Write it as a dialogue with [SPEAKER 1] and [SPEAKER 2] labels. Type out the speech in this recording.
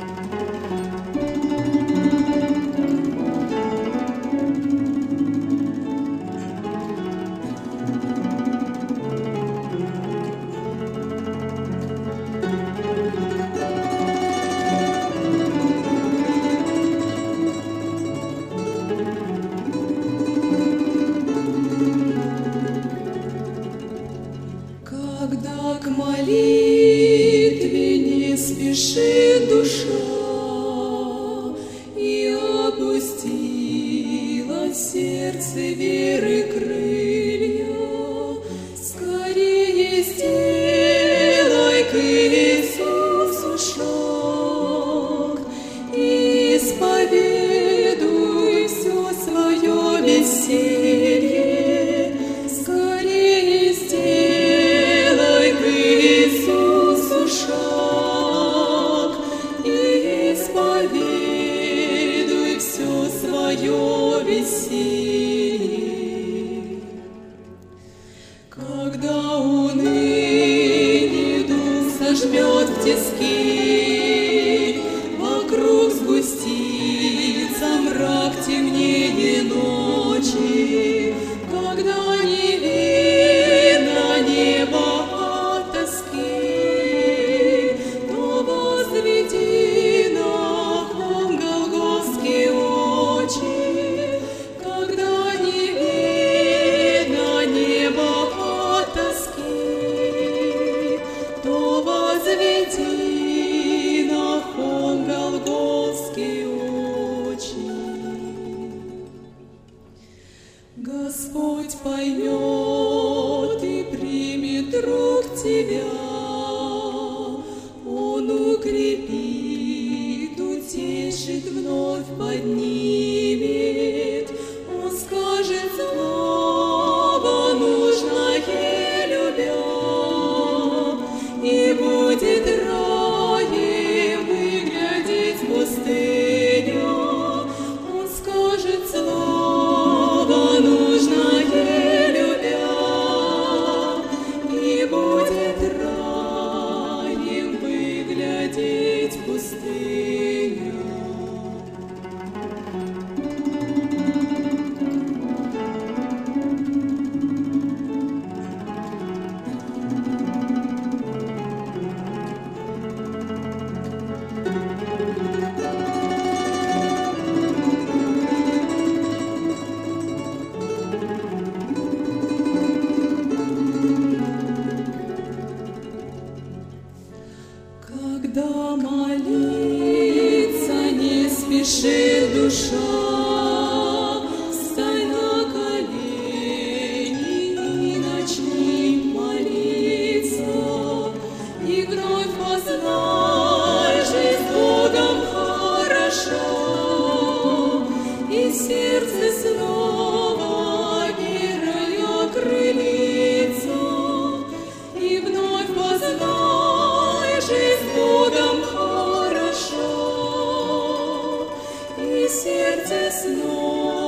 [SPEAKER 1] Когда к молитве не спешит душа, и опустила в сердце веры крылья, скорее сделай к Иисусу шаг и исповедуй все свое бессилие. Скорее сделай к Иисусу шаг и исповедуй все свое бессилие. Когда уныние дух сожмет в тиски, вокруг сгустится мрак темнее ночи, когда не видно неба от тоски, то возведи на холм голгофские очи. Когда не видно неба от тоски, то возведи на холм голгофские очи. Господь поймет и примет рук тебя, Он укрепит, утешит, вновь поднимет. Он скажет слово нужное любя, и будет раем выглядеть пустыня. Он скажет слово нужное любя, и будет раем выглядеть пустыня. Когда молиться не спешит душа, встань на колени и начни молиться, и вновь познай жизнь с Богом хорошо, и сердце снова верою окрылится, и вновь познай жизнь с Богом хорошо, и сердце снова